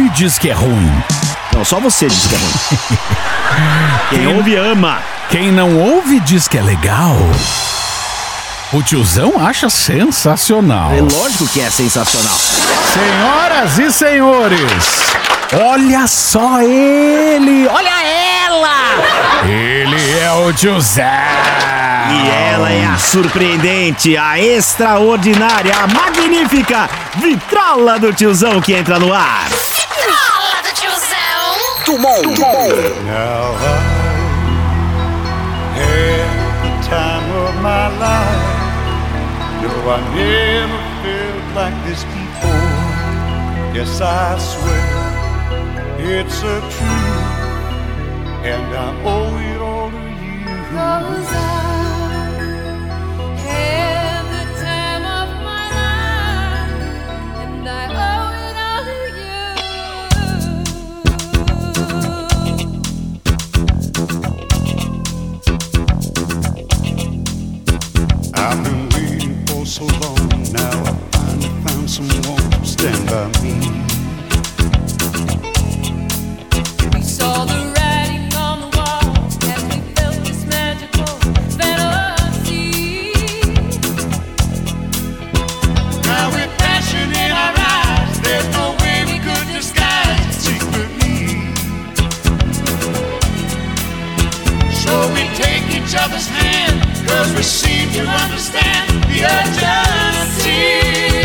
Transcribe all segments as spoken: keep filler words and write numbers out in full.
ouve diz que é ruim. Não, só você diz que é ruim. Quem, Quem ouve ama. Quem não ouve diz que é legal. O tiozão acha sensacional. É lógico que é sensacional. Senhoras e senhores, olha só ele! Olha ela! Ele é o tiozão! E ela é a surpreendente, a extraordinária, a magnífica Vitrola do Tiozão que entra no ar. Vitrola do Tiozão! Tumon, tumon. Now I had the time of my life. No, I never felt like this before. Yes, I swear it's a truth, and I owe it all to you. 'Cause I had the time of my life, and I owe it all to you. I've been waiting for so long now. I finally found someone to stand by me. We saw the writing on the wall as we felt this magical fantasy. Now with passion in our eyes, there's no way we could disguise it secretly. So we take each other's hand, 'cause we seem to understand the urgency.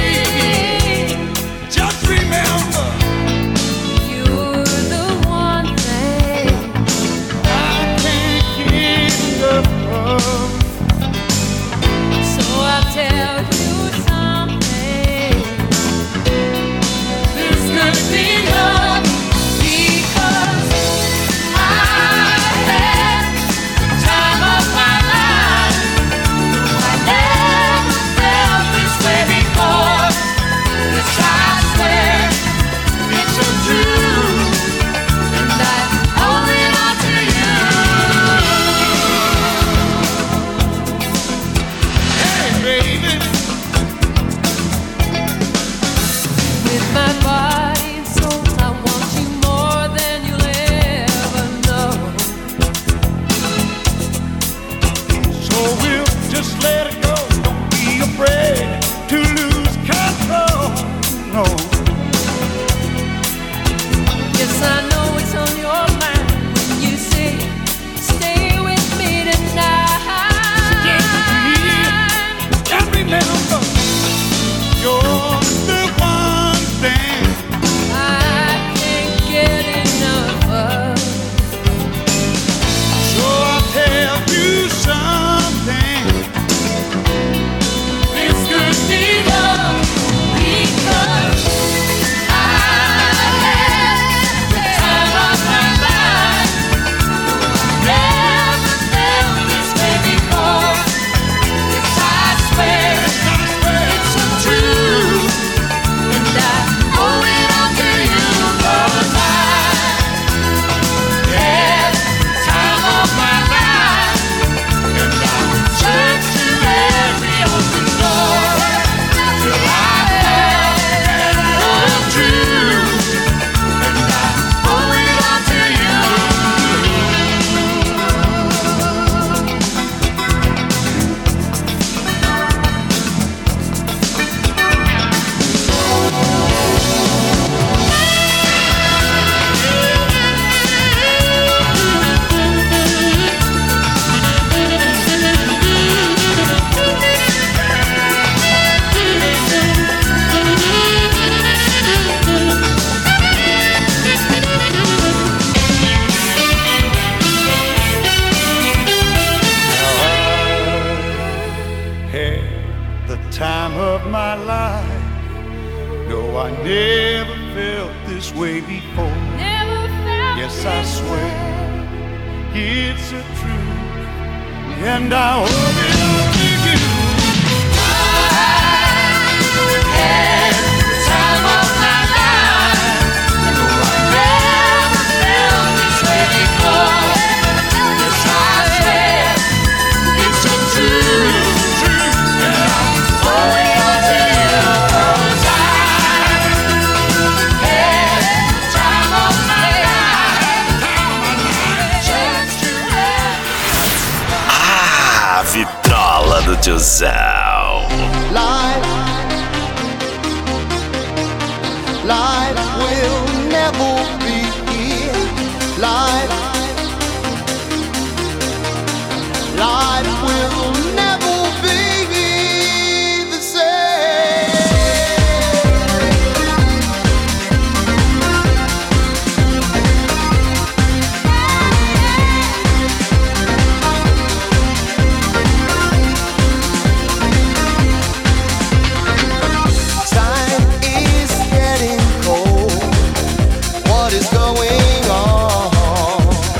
Just remember, You're the one thing I can't get enough of. So I'll tell you something. This could be love because I had the time of my life. I never felt this way before. Yes, I swear it's a truth, and I owe it all to you. Hey, baby, With my body and soul, I want you more than you'll ever know. so we'll just let it go. Don't be afraid to lose control. No. Yes, I know it's on your mind when you say, stay with me tonight. And remember, you're the one thing I can't get enough of. so I'll tell you something. This could be love because I had the time of my life. Never felt this way before. Yes, I swear it's a truth, and I owe it all to you. 'Cause I had the time of my life, and I searched to every open door till I found the truth, and I owe it all to you. Had the time of my life. No, I never felt this way before. Never felt Yes, I this swear way. it's a truth, and I owe it all to you. Had the time of my life. No, I never felt this way before. Yes, I swear it's a truth, and I owe it all to you. 'Cause I had the tiozão. Life, life will never be here. Life, life will never be the same. Time is getting cold. What is going on?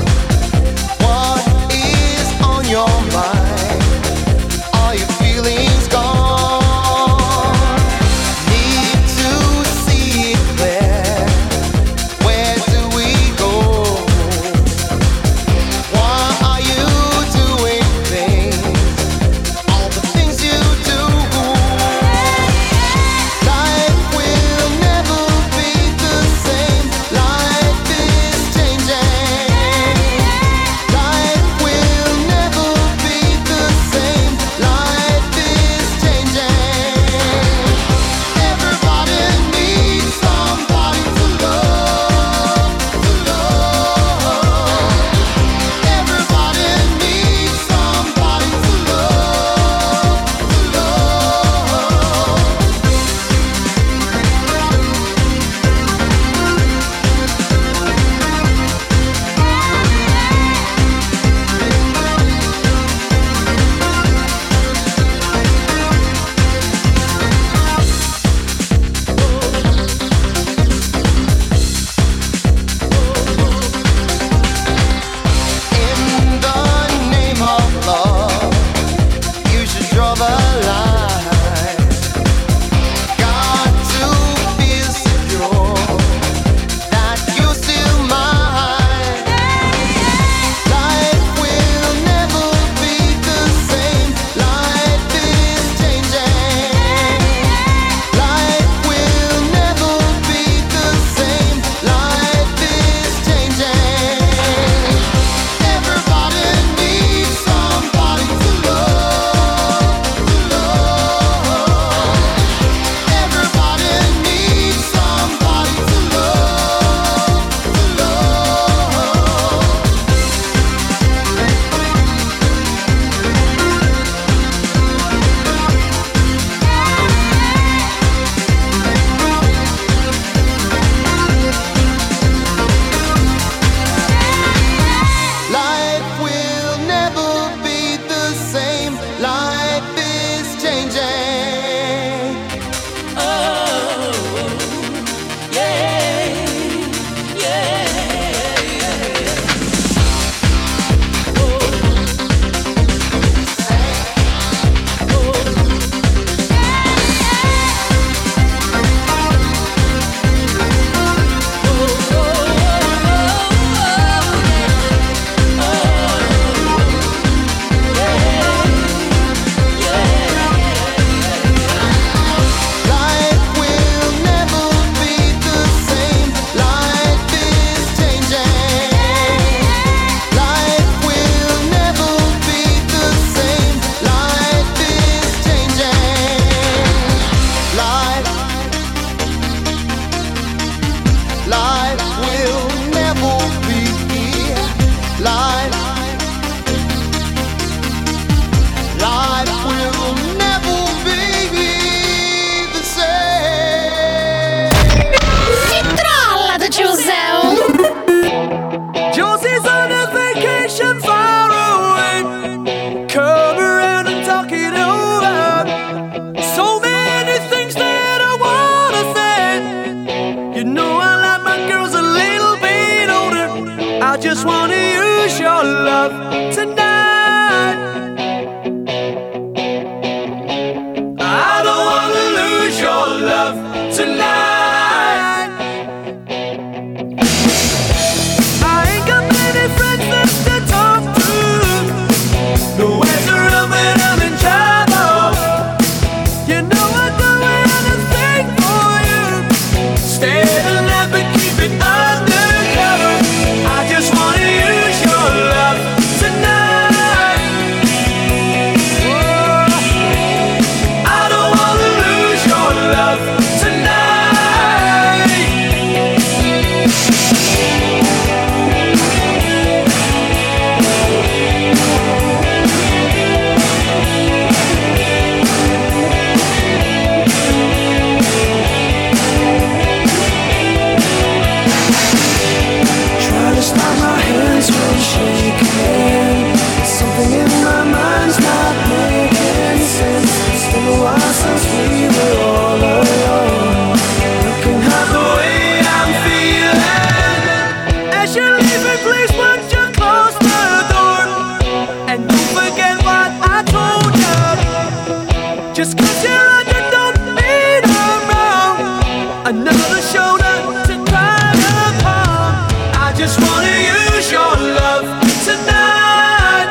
since we were all alone. You can have the way I'm feeling. As you're leaving, please would you close the door? And don't forget what I told you. Just 'cause you're under, don't mean I'm wrong. Another shoulder to cry upon. I just wanna use your love tonight.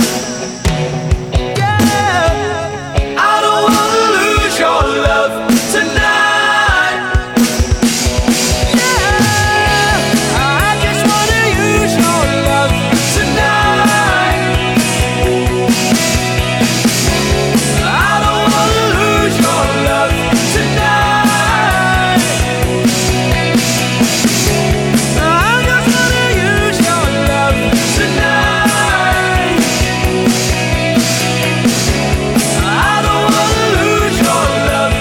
Yeah, I don't wanna lose your love tonight. Yeah, I just wanna use your love tonight. I don't wanna lose your love tonight. I just wanna use your love tonight. I don't wanna lose your love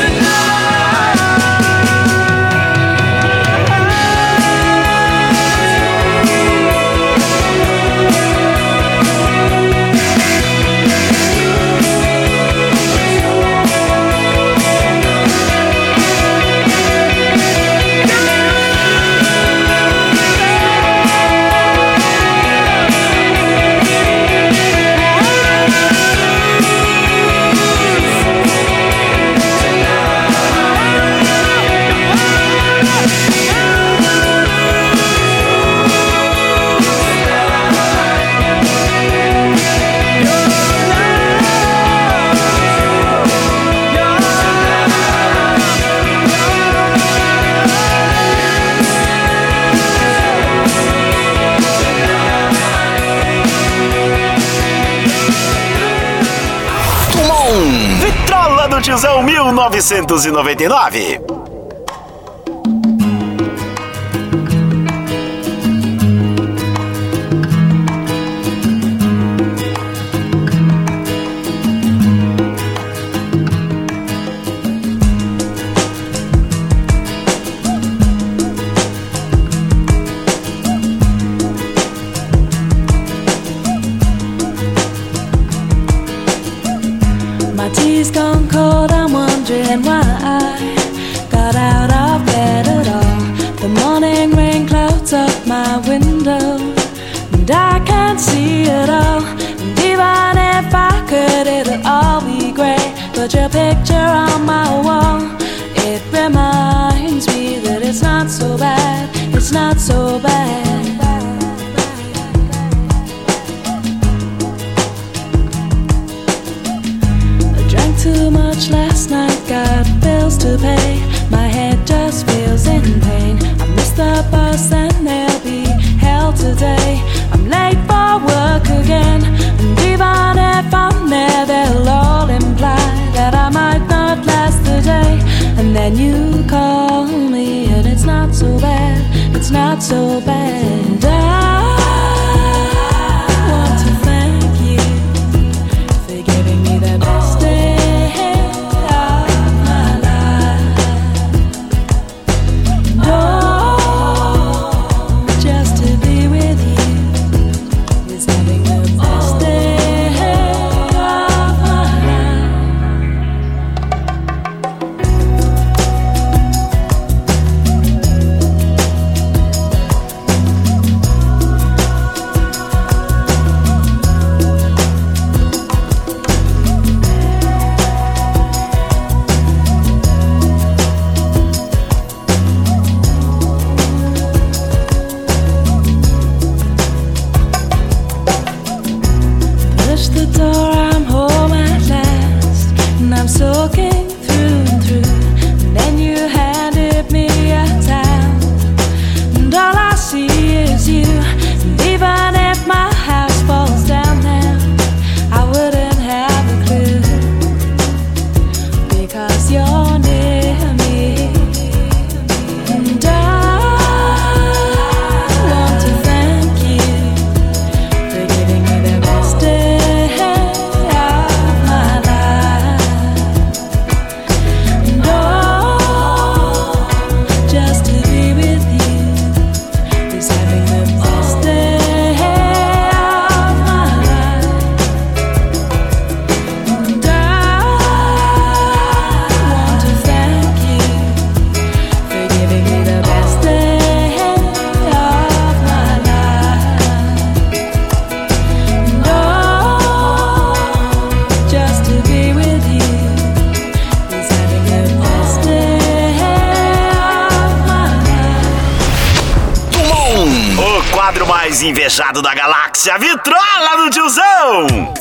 Vitrola do Tiozão mil novecentos e noventa e nove. My tea's gone cold, I'm wondering why I got out of bed at all. The morning rain clouds up my window, and I can't see it all. And even if I could, it'll all be grey. But your picture on my wall, it reminds me that it's not so bad, it's not so bad. Too much last night, got bills to pay. My head just feels in pain. I missed the bus and there'll be hell today. I'm late for work again, and even if I'm there, they'll all imply that I might not last the day. And then you call me, and it's not so bad, it's not so bad. I want to thank you for giving me the best day. quadro mais invejado da galáxia, Vitrola do Tiozão!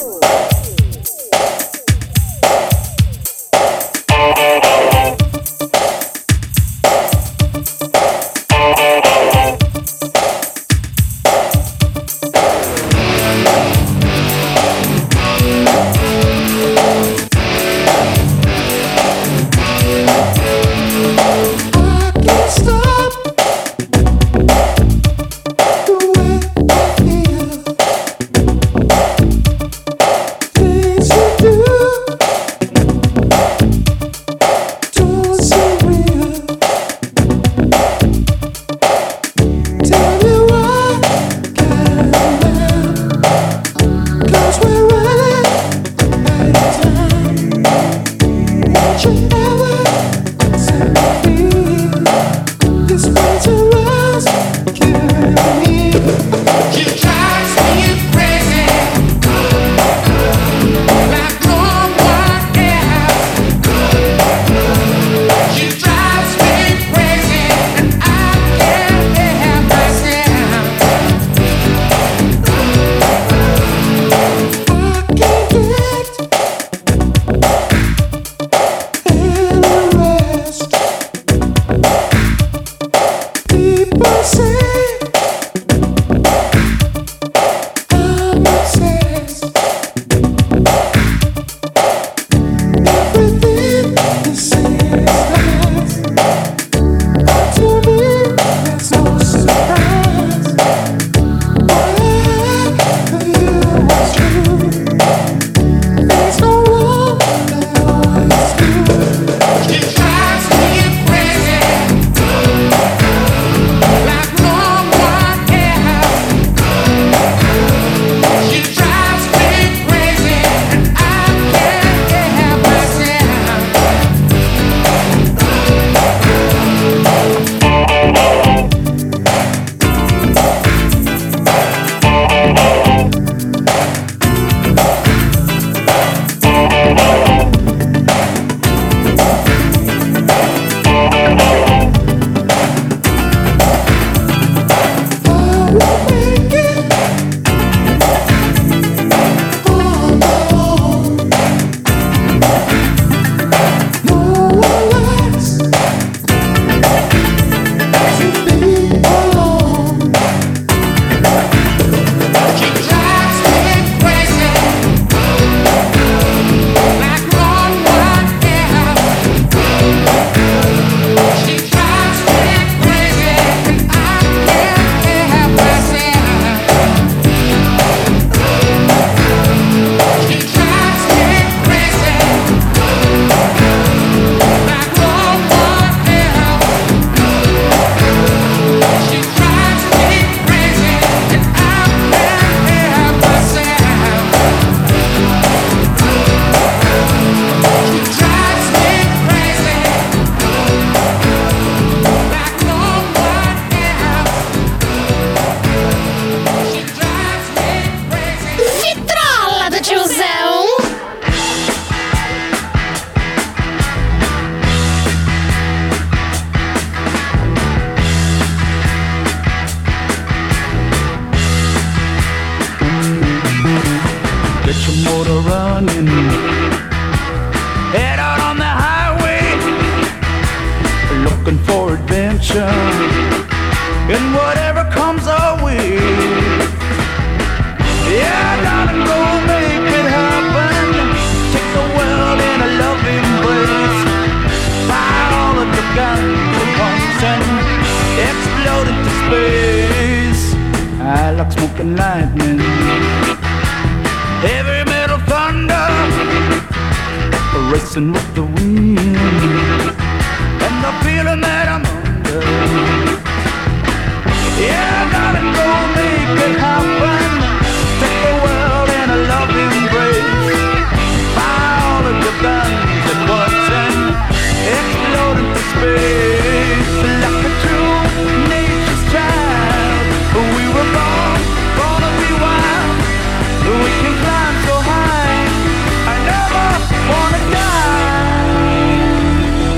And whatever comes our way, yeah, darling, go make it happen. Take the world in a loving embrace. Fire all of the guns at once and explode into space. I like smoke and lightning, heavy metal thunder, racing with the wind, and the feeling that I'm under. Yeah, darling, go make it happen. Take the world in a loving embrace. Fire all of your guns at once and explode into space. Like a true nature's child, we were born, born to be wild. We can climb so high, I never wanna die.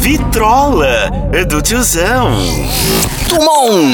Vitrola do Tiozão. Tumon.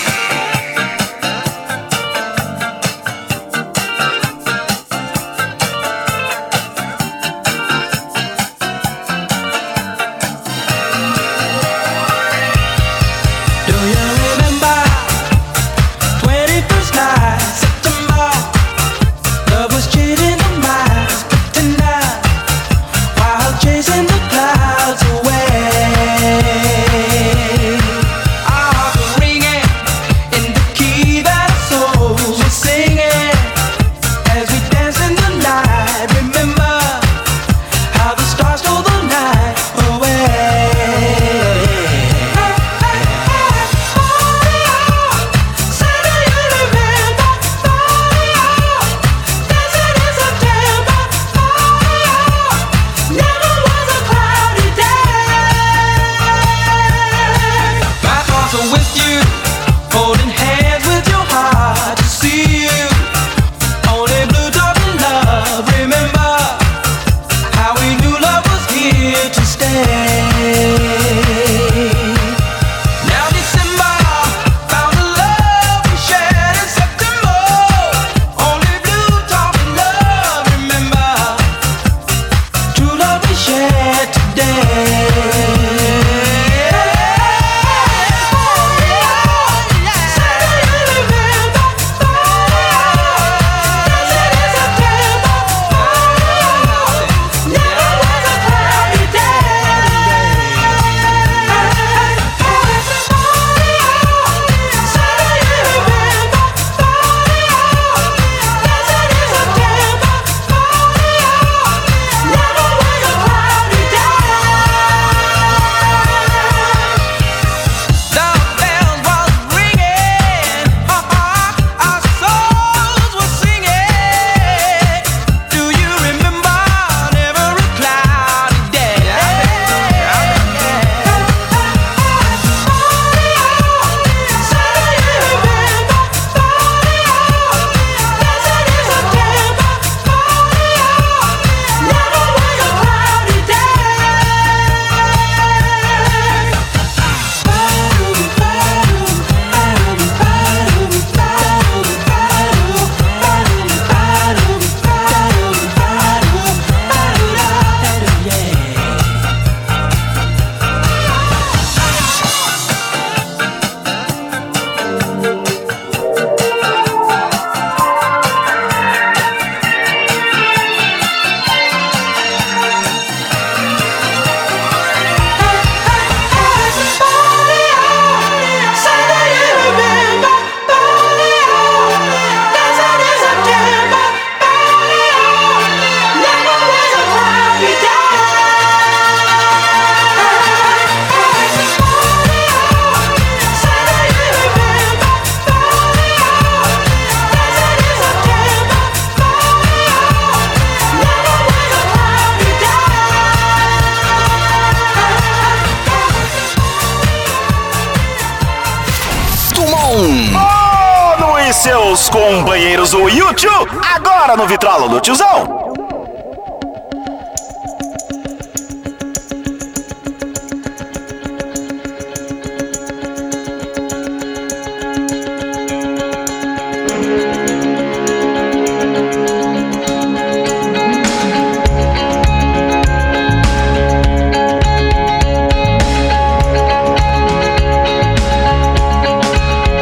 Bono e seus companheiros do YouTube, agora no Vitrola do Tiozão.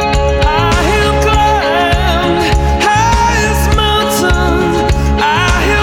I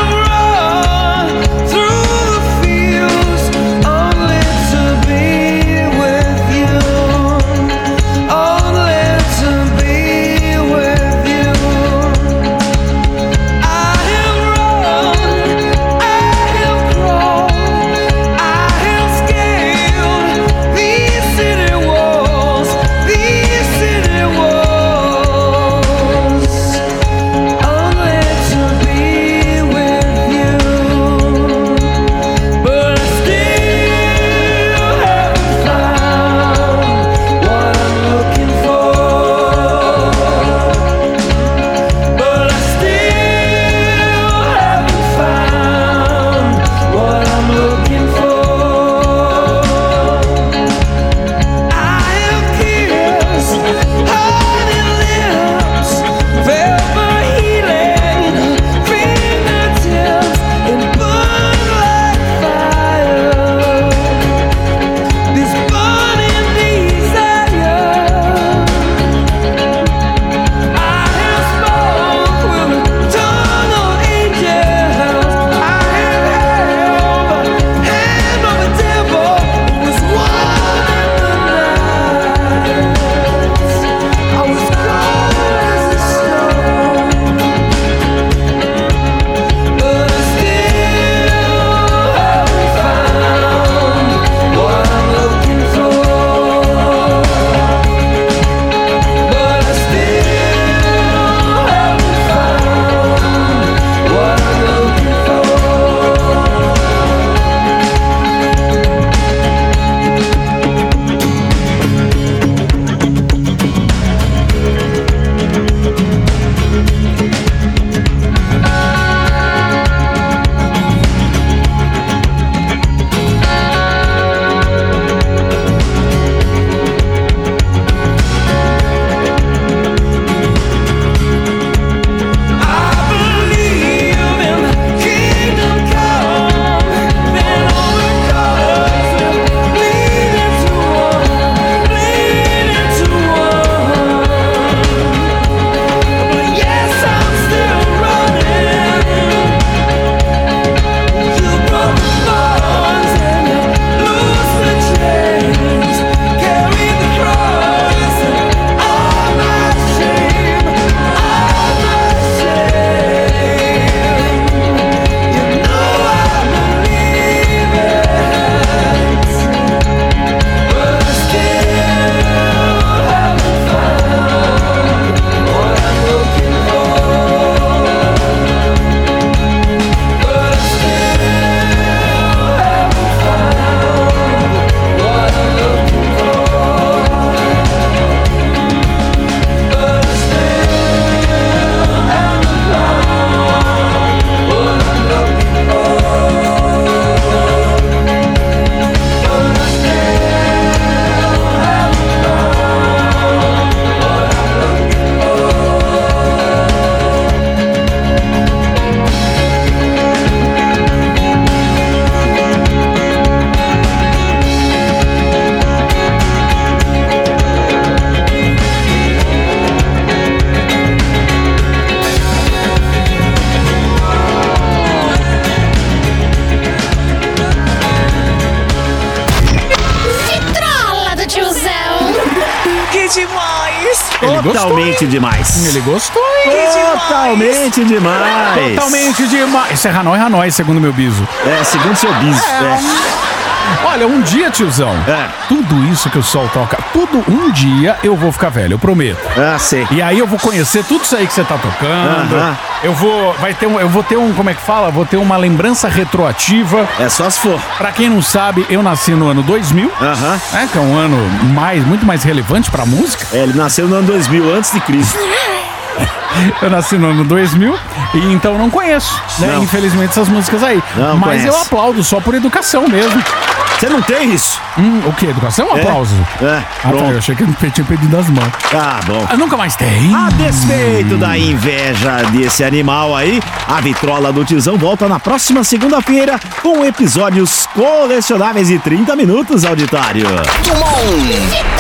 Ele Totalmente gostou, demais. Ele gostou, hein? Totalmente demais. Totalmente demais. Isso é Hanoi, Hanoi, segundo meu biso. É, segundo seu biso. É. Olha, um dia, tiozão, É. tudo isso que o sol toca, tudo, um dia eu vou ficar velho, eu prometo. Ah, sei. E aí eu vou conhecer tudo isso aí que você tá tocando. Aham. Eu vou, vai ter um, eu vou ter um, como é que fala? Vou ter uma lembrança retroativa. É só se for. Pra quem não sabe, eu nasci no ano dois mil, Aham. né, que é um ano mais, muito mais relevante pra música. É, ele nasceu no ano dois mil, antes de Cristo. Eu nasci no ano dois mil e então não conheço, né? Não. Infelizmente essas músicas aí. Não Mas conhece. eu aplaudo só por educação mesmo. Você não tem isso? Hum, o que? Educação? É. Aplauso. É, Ah, tá, pronto. eu achei que eu tinha pedido as mãos. Ah, bom. Ah, nunca mais tem. A despeito da inveja desse animal aí, a Vitrola do Tiozão volta na próxima segunda-feira com episódios colecionáveis de trinta minutos, auditório. Dumont.